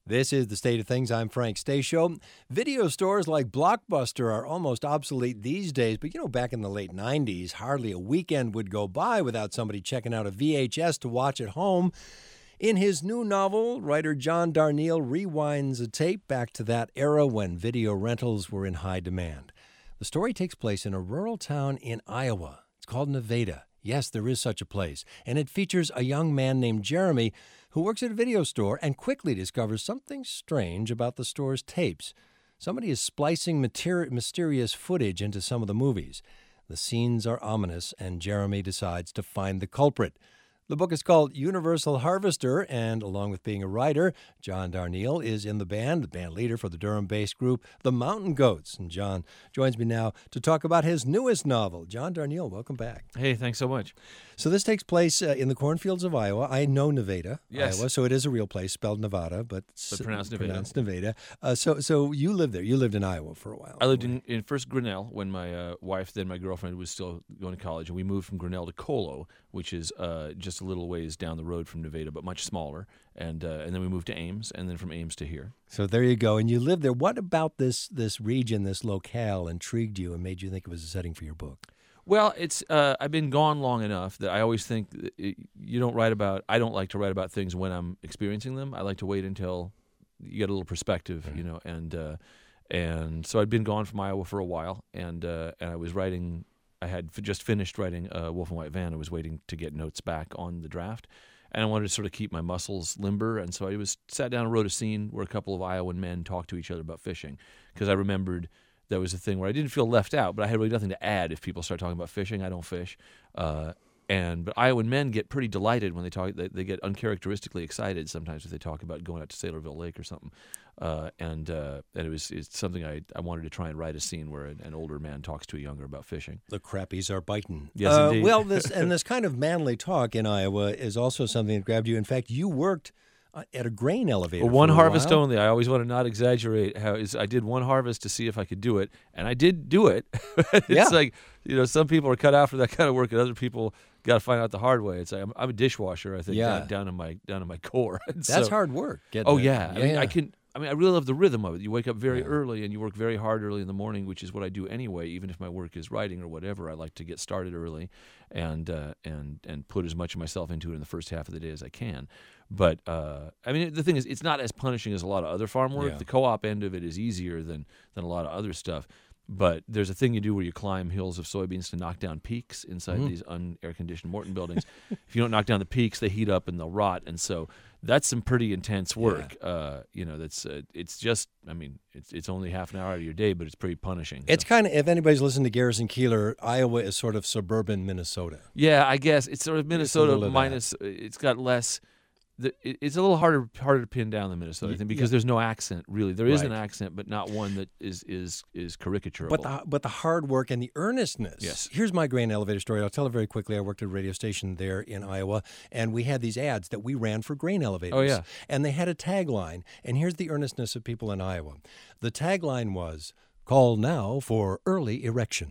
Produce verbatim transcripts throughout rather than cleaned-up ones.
This is The State of Things. I'm Frank Stasio. Video stores like Blockbuster are almost obsolete these days, but you know, back in the late nineties, hardly a weekend would go by without somebody checking out a V H S to watch at home. In his new novel, writer John Darnielle rewinds a tape back to that era when video rentals were in high demand. The story takes place in a rural town in Iowa. It's called Nevada. Yes, there is such a place. And it features a young man named Jeremy who works at a video store and quickly discovers something strange about the store's tapes. Somebody is splicing materi- mysterious footage into some of the movies. The scenes are ominous, and Jeremy decides to find the culprit. The book is called Universal Harvester, and along with being a writer, John Darnielle is in the band, the band leader for the Durham-based group, the Mountain Goats. And John joins me now to talk about his newest novel. John Darnielle, welcome back. Hey, thanks so much. So this takes place uh, in the cornfields of Iowa. I know Nevada, yes. Iowa, so it is a real place, spelled Nevada, but, but pronounced Nevada. Pronounced Nevada. Uh, so, so you lived there. You lived in Iowa for a while. I lived in, in first Grinnell when my uh, wife, then my girlfriend, was still going to college, and we moved from Grinnell to Colo, which is uh, just a little ways down the road from Nevada, but much smaller. And uh, and then we moved to Ames, and then from Ames to here. So there you go. And you lived there. What about this this region, this locale, intrigued you and made you think it was a setting for your book? Well, it's uh, I've been gone long enough that I always think that it, you don't write about. I don't like to write about things when I'm experiencing them. I like to wait until you get a little perspective, mm-hmm. you know. And uh, and so I'd been gone from Iowa for a while, and uh, and I was writing. I had just finished writing uh, Wolf and White Van. I was waiting to get notes back on the draft, and I wanted to sort of keep my muscles limber. And so I was sat down and wrote a scene where a couple of Iowan men talked to each other about fishing, because I remembered that was a thing where I didn't feel left out, but I had really nothing to add if people start talking about fishing. I don't fish. Uh, and But Iowan men get pretty delighted when they talk. They, they get uncharacteristically excited sometimes if they talk about going out to Saylorville Lake or something. Uh, and uh, and it was it's something I, I wanted to try and write a scene where an, an older man talks to a younger about fishing. The crappies are biting. Yes, uh, indeed. Well, this and this kind of manly talk in Iowa is also something that grabbed you. In fact, you worked at a grain elevator. Well, one for a harvest while. only. I always want to not exaggerate how is I did one harvest to see if I could do it, and I did do it. It's yeah. like, you know, some people are cut out for that kind of work, and other people got to find out the hard way. It's like I'm, I'm a dishwasher, I think, yeah. down, down in my down in my core. And That's so, hard work. Oh the, yeah. yeah, I mean, yeah. I can. I mean, I really love the rhythm of it. You wake up very yeah. early and you work very hard early in the morning, which is what I do anyway. Even if my work is writing or whatever, I like to get started early and uh, and and put as much of myself into it in the first half of the day as I can. But uh, I mean, the thing is, it's not as punishing as a lot of other farm work. Yeah. The co-op end of it is easier than than a lot of other stuff. But there's a thing you do where you climb hills of soybeans to knock down peaks inside mm. these un-air-conditioned Morton buildings. If you don't knock down the peaks, they heat up and they'll rot. And so that's some pretty intense work. Yeah. Uh, you know, that's uh, it's just, I mean, it's it's only half an hour out of your day, but it's pretty punishing. It's so. kind of, if anybody's listened to Garrison Keillor, Iowa is sort of suburban Minnesota. Yeah, I guess it's sort of Minnesota it's minus. It's got less. The, it's a little harder harder to pin down than Minnesota, I think, because yeah. there's no accent really. There is right. an accent, but not one that is is is caricaturable. But the but the hard work and the earnestness. Yes. Here's my grain elevator story. I'll tell it very quickly. I worked at a radio station there in Iowa, and we had these ads that we ran for grain elevators. Oh yeah. And they had a tagline, and here's the earnestness of people in Iowa. The tagline was, "Call now for early erection."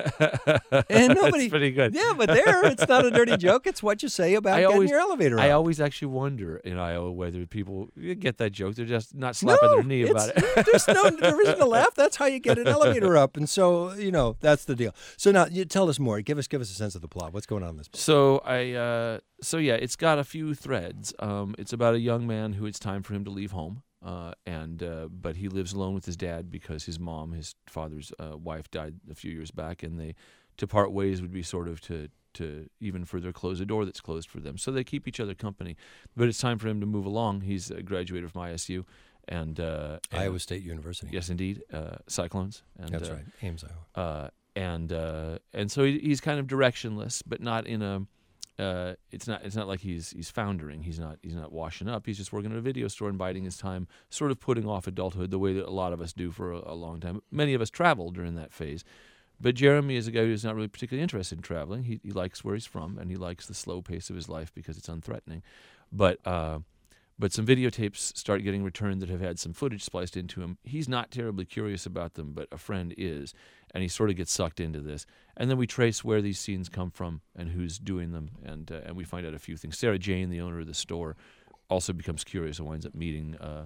And nobody, That's pretty good. Yeah, but there, it's not a dirty joke. It's what you say about I getting always, your elevator up. I always actually wonder in Iowa whether people get that joke. They're just not slapping no, their knee about it. There's no, there isn't a laugh. That's how you get an elevator up. And so, you know, that's the deal. So now, you tell us more. Give us, give us a sense of the plot. What's going on in this book? So I, uh, so yeah, it's got a few threads. Um, it's about a young man who it's time for him to leave home. Uh, and uh, but he lives alone with his dad because his mom, his father's uh, wife, died a few years back, and they to part ways would be sort of to to even further close a door that's closed for them. So they keep each other company. But it's time for him to move along. He's a graduate from I S U and, uh, and Iowa State University. Yes, indeed, uh, Cyclones. And, that's uh, right, Ames, Iowa. Uh, and uh, and so he, he's kind of directionless, but not in a. Uh, it's not. It's not like he's he's foundering. He's not. He's not washing up. He's just working at a video store and biding his time, sort of putting off adulthood the way that a lot of us do for a, a long time. Many of us travel during that phase, but Jeremy is a guy who's not really particularly interested in traveling. He he likes where he's from and he likes the slow pace of his life because it's unthreatening. But uh, but some videotapes start getting returned that have had some footage spliced into him. He's not terribly curious about them, but a friend is. And he sort of gets sucked into this. And then we trace where these scenes come from and who's doing them, and uh, and we find out a few things. Sarah Jane, the owner of the store, also becomes curious and winds up meeting uh,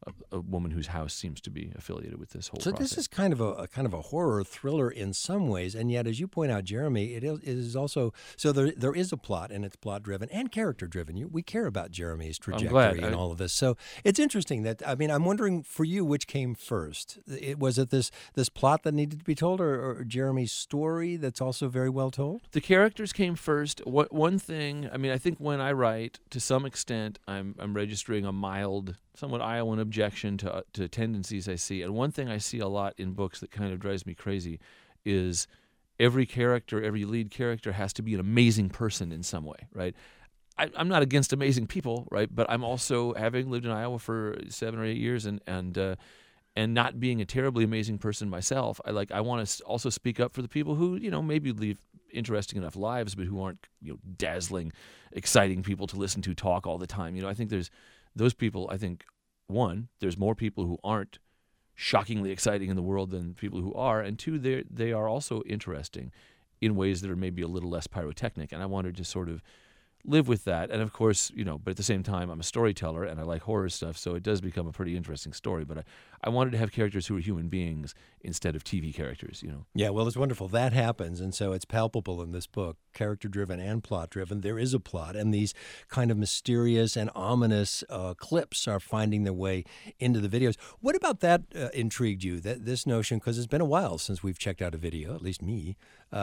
a, a woman whose house seems to be affiliated with this whole So process. this is kind of a, a kind of a horror thriller in some ways, and yet, as you point out, Jeremy, it is, it is also so there there is a plot, and it's plot driven and character driven. You, we care about Jeremy's trajectory glad. and I- all of this. So it's interesting that I mean, I'm wondering for you, which came first? It, was it this this plot that needed to be told, or, or Jeremy's story that's also very well told? The characters came first. What one thing? I mean, I think when I write, to some extent, I'm I'm registering a mild, somewhat Iowan objection to uh, to tendencies I see. And one thing I see a lot in books that kind of drives me crazy is every character, every lead character has to be an amazing person in some way, right? I, I'm not against amazing people, right? But I'm also, having lived in Iowa for seven or eight years, and and uh, and not being a terribly amazing person myself, I like I want to also speak up for the people who, you know, maybe live interesting enough lives, but who aren't, you know, dazzling, exciting people to listen to talk all the time. You know, I think there's those people. I think one, there's more people who aren't shockingly exciting in the world than people who are, and two, they they are also interesting in ways that are maybe a little less pyrotechnic. And I wanted to sort of live with that. And of course, you know, but at the same time, I'm a storyteller and I like horror stuff, so it does become a pretty interesting story. But I, I wanted to have characters who are human beings instead of T V characters, you know. Yeah, well, it's wonderful. That happens, and so it's palpable in this book, character-driven and plot-driven. There is a plot, and these kind of mysterious and ominous uh, clips are finding their way into the videos. What about that uh, intrigued you, that this notion, because it's been a while since we've checked out a video, at least me.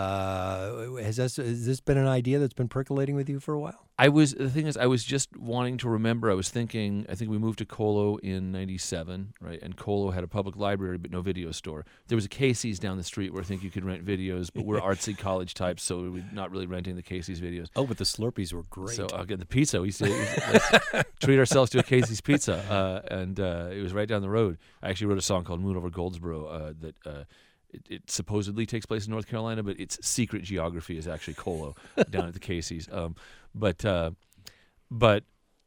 Uh, has, this, has this been an idea that's been percolating with you for a while? I was the thing is I was just wanting to remember. I was thinking. I think we moved to Colo in ninety-seven, right? And Colo had a public library but no video store. There was a Casey's down the street where I think you could rent videos, but we're artsy college types, so we're not really renting the Casey's videos. Oh, but the Slurpees were great. So again, the pizza. We used to let's treat ourselves to a Casey's pizza, uh, and uh, it was right down the road. I actually wrote a song called "Moon Over Goldsboro" uh, that. Uh, It, it supposedly takes place in North Carolina, but its secret geography is actually Colo down at the Casey's. Um, but uh, but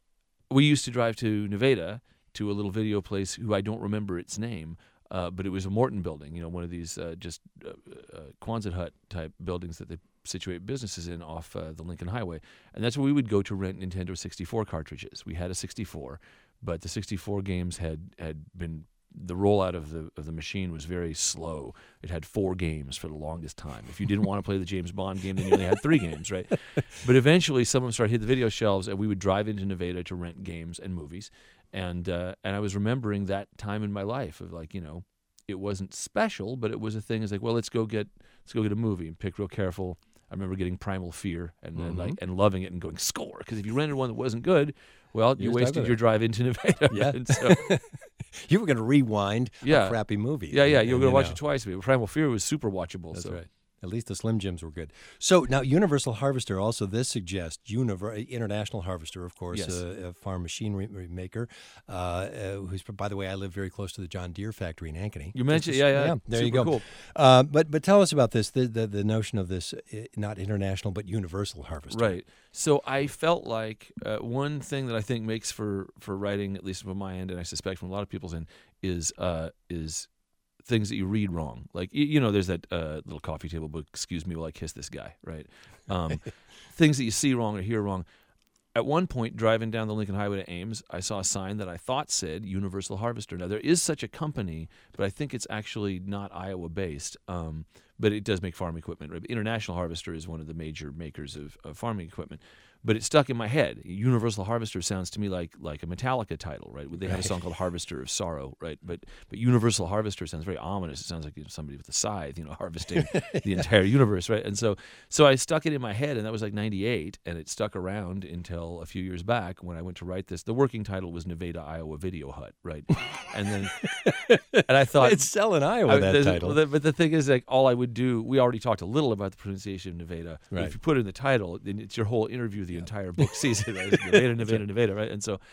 we used to drive to Nevada to a little video place who I don't remember its name, uh, but it was a Morton building, you know, one of these uh, just uh, uh, Quonset hut type buildings that they situate businesses in off uh, the Lincoln Highway. And that's where we would go to rent Nintendo sixty-four cartridges. We had a sixty-four, but the sixty-four games had, had been the rollout of the of the machine was very slow. It had four games for the longest time. If you didn't want to play the James Bond game, then you only had three games, right? But eventually, some of them started hitting the video shelves, and we would drive into Nevada to rent games and movies. And uh, and I was remembering that time in my life of like, you know, it wasn't special, but it was a thing. It's like, well, let's go get let's go get a movie and pick real careful. I remember getting Primal Fear and then Mm-hmm. like and loving it and going score, because if you rented one that wasn't good, well, you You're stuck wasted with your it. drive into Nevada. Yeah. And so, You were going to rewind Yeah. a crappy movie. yeah, yeah, you were and, going to watch know. it twice. But Primal Fear was super watchable. That's so. right. At least the Slim Jims were good. So now Universal Harvester, also this suggests Univer- International Harvester, of course, Yes. a, a farm machinery maker, uh, uh, who's, by the way, I live very close to the John Deere factory in Ankeny. You mentioned, Just- yeah, yeah, there you super go. cool. Uh, but but tell us about this, the, the, the notion of this, uh, not international, but Universal Harvester. Right. So I felt like uh, one thing that I think makes for, for writing, at least from my end, and I suspect from a lot of people's end, is uh, is things that you read wrong. Like, you, you know, there's that uh, little coffee table book, Excuse Me While I Kiss This Guy, right? Um, things that you see wrong or hear wrong. At one point, driving down the Lincoln Highway to Ames, I saw a sign that I thought said Universal Harvester. Now, there is such a company, but I think it's actually not Iowa-based, um, but it does make farm equipment. Right? International Harvester is one of the major makers of, of farming equipment. But it stuck in my head. Universal Harvester sounds to me like like a Metallica title, right? They have a song called Harvester of Sorrow, right? But but Universal Harvester sounds very ominous. It sounds like somebody with a scythe, you know, harvesting the entire universe, right? And so so I stuck it in my head, and that was like ninety-eight, and it stuck around until a few years back when I went to write this. The working title was Nevada, Iowa Video Hut, right? And then and I thought It's selling Iowa, I- that there's- title. well, the- but the thing is, like, all I would do, we already talked a little about the pronunciation of Nevada. But Right. if you put it in the title, then it's your whole interview, the entire book season, right? It's Nevada, Nevada, Nevada, right? And so,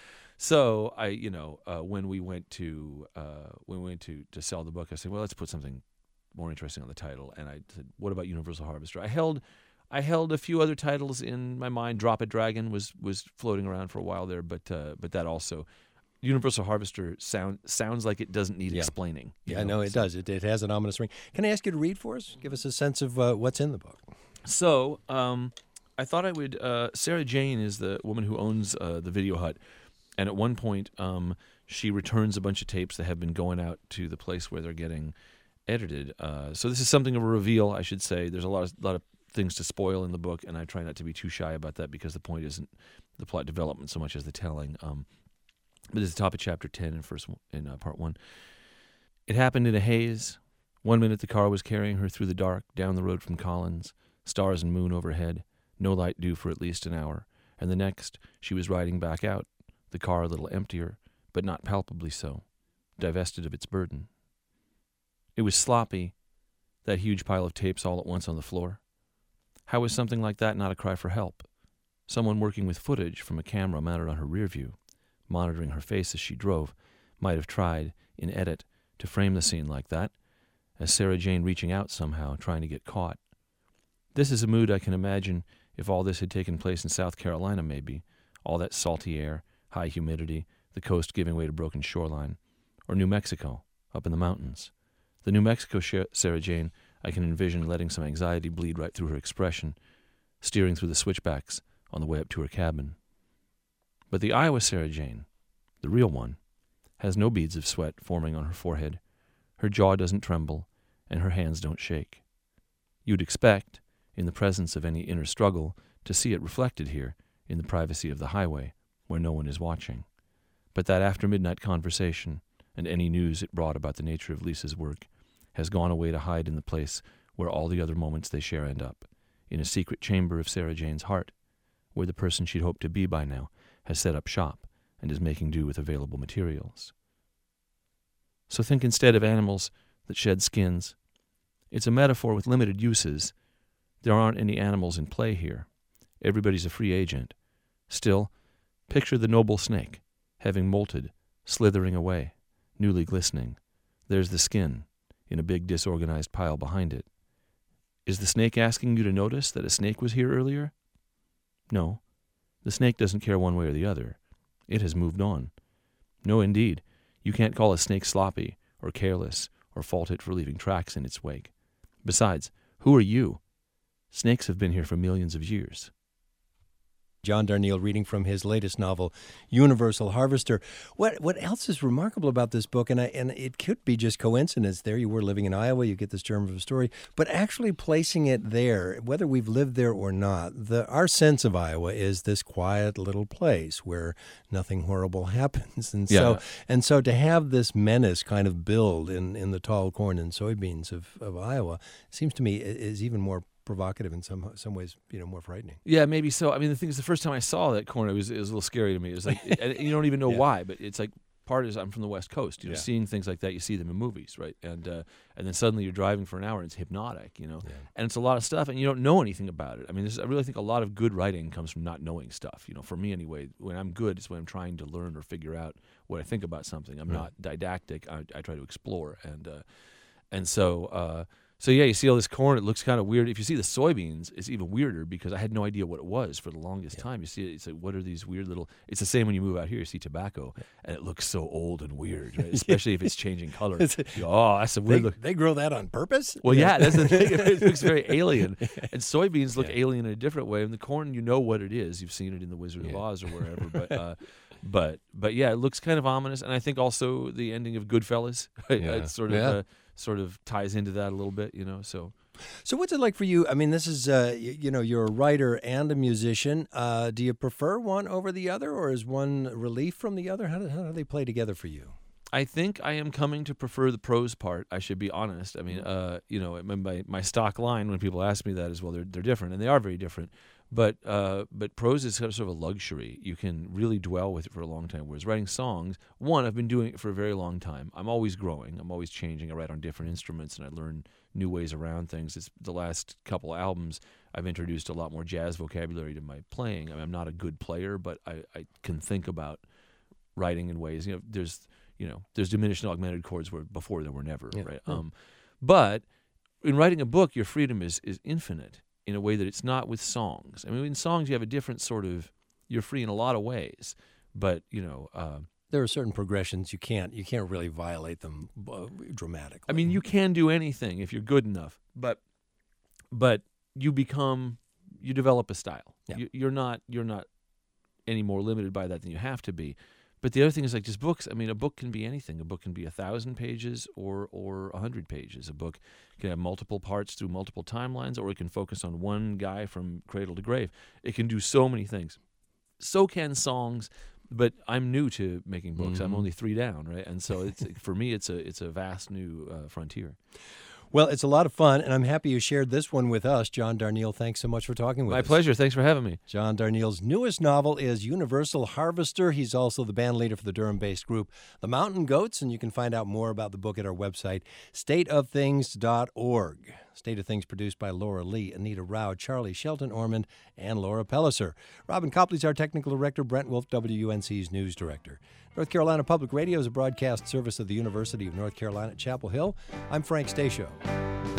so I, you know, uh, when we went to uh, when we went to to sell the book, I said, well, let's put something more interesting on the title. And I said, what about Universal Harvester? I held. I held a few other titles in my mind. Drop It Dragon was was floating around for a while there, but uh, but that also. Universal Harvester sound sounds like it doesn't need Yeah. explaining. you Yeah, know? no, it So- does. It, it has an ominous ring. Can I ask you to read for us? Give us a sense of uh, what's in the book. So, um, I thought I would. Uh, Sarah Jane is the woman who owns uh, the Video Hut, and at one point, um, she returns a bunch of tapes that have been going out to the place where they're getting edited. Uh, so this is something of a reveal, I should say. There's a lot of lot of things to spoil in the book, and I try not to be too shy about that because the point isn't the plot development so much as the telling. Um, but this is the top of chapter ten in first in uh, part one. It happened in a haze. One minute the car was carrying her through the dark down the road from Collins, stars and moon overhead, no light due for at least an hour, and the next she was riding back out, the car a little emptier, but not palpably so, divested of its burden. It was sloppy, that huge pile of tapes all at once on the floor. How was something like that not a cry for help? Someone working with footage from a camera mounted on her rear view, monitoring her face as she drove, might have tried, in edit, to frame the scene like that, as Sarah Jane reaching out somehow, trying to get caught. This is a mood I can imagine if all this had taken place in South Carolina, maybe, all that salty air, high humidity, the coast giving way to broken shoreline, or New Mexico, up in the mountains. The New Mexico Sarah Jane, I can envision letting some anxiety bleed right through her expression, steering through the switchbacks on the way up to her cabin. But the Iowa Sarah Jane, the real one, has no beads of sweat forming on her forehead. Her jaw doesn't tremble, and her hands don't shake. You'd expect, in the presence of any inner struggle, to see it reflected here, in the privacy of the highway, where no one is watching. But that after-midnight conversation, and any news it brought about the nature of Lisa's work, has gone away to hide in the place where all the other moments they share end up, in a secret chamber of Sarah Jane's heart, where the person she'd hoped to be by now has set up shop and is making do with available materials. So think instead of animals that shed skins. It's a metaphor with limited uses. There aren't any animals in play here. Everybody's a free agent. Still, picture the noble snake, having molted, slithering away, newly glistening. There's the skin, in a big disorganized pile behind it. Is the snake asking you to notice that a snake was here earlier? No. The snake doesn't care one way or the other. It has moved on. No, indeed. You can't call a snake sloppy or careless or fault it for leaving tracks in its wake. Besides, who are you? Snakes have been here for millions of years. John Darnielle reading from his latest novel, Universal Harvester. What what else is remarkable about this book, and I, and it could be just coincidence, there you were living in Iowa, you get this germ of a story, but actually placing it there, whether we've lived there or not, the our sense of Iowa is this quiet little place where nothing horrible happens. And so Yeah. and so to have this menace kind of build in, in the tall corn and soybeans of, of Iowa seems to me is even more provocative in some some ways, you know, more frightening. Yeah, maybe so. I mean, the thing is, the first time I saw that corn, it was it was a little scary to me. It was like, and you don't even know Yeah. why, but it's like part is I'm from the West Coast. You know, Yeah. seeing things like that, you see them in movies, right? And uh, and then suddenly you're driving for an hour, and it's hypnotic, you know, Yeah. and it's a lot of stuff, and you don't know anything about it. I mean, this is, I really think a lot of good writing comes from not knowing stuff. You know, for me anyway, when I'm good, it's when I'm trying to learn or figure out what I think about something. I'm Right. not didactic. I, I try to explore, and uh, and so. Uh, So, yeah, you see all this corn. It looks kind of weird. If you see the soybeans, it's even weirder because I had no idea what it was for the longest Yeah. time. You see it, it's like, what are these weird little... It's the same when you move out here. You see tobacco, and it looks so old and weird, right? Especially if it's changing color. It's- You go, oh, that's a They, weird look. they grow that on purpose? Well, yeah, that's the thing. It looks very alien. And soybeans look Yeah. alien in a different way. And the corn, you know what it is. You've seen it in The Wizard of Yeah. Oz or wherever. But, uh, but, but yeah, it looks kind of ominous. And I think also the ending of Goodfellas Yeah. it sort of Yeah. uh, sort of ties into that a little bit, you know, so... So what's it like for you? I mean, this is, uh, you, you know, you're a writer and a musician. Uh, do you prefer one over the other, or is one relief from the other? How do, how do they play together for you? I think I am coming to prefer the prose part. I should be honest. I mean, uh, you know, my my stock line when people ask me that is, well, they're they're different, and they are very different. But uh, but prose is sort of a luxury. You can really dwell with it for a long time. Whereas writing songs, one, I've been doing it for a very long time. I'm always growing. I'm always changing. I write on different instruments, and I learn new ways around things. It's the last couple albums, I've introduced a lot more jazz vocabulary to my playing. I mean, I'm not a good player, but I, I can think about writing in ways. You know, there's you know there's diminished and augmented chords where before there were never, Yeah. right? Yeah. Um, but in writing a book, your freedom is is infinite in a way that it's not with songs. I mean, in songs you have a different sort of, you're free in a lot of ways, but you know. Uh, There are certain progressions you can't you can't really violate them uh, dramatically. I mean, you can do anything if you're good enough, but but you become you develop a style. Yeah. You, you're not you're not any more limited by that than you have to be. But the other thing is like just books. I mean, a book can be anything. A book can be a thousand pages or or a hundred pages. A book can have multiple parts through multiple timelines, or it can focus on one guy from cradle to grave. It can do so many things. So can songs. But I'm new to making books. Mm-hmm. I'm only three down, right? And so it's for me, it's a it's a vast new uh, frontier. Well, it's a lot of fun, and I'm happy you shared this one with us. John Darnielle, thanks so much for talking with My us. My pleasure. Thanks for having me. John Darnielle's newest novel is Universal Harvester. He's also the band leader for the Durham-based group The Mountain Goats, and you can find out more about the book at our website, state of things dot org. State of Things produced by Laura Lee, Anita Rao, Charlie Shelton Ormond, and Laura Pelliser. Robin Copley's our technical director, Brent Wolf, W N C's news director. North Carolina Public Radio is a broadcast service of the University of North Carolina at Chapel Hill. I'm Frank Stasio.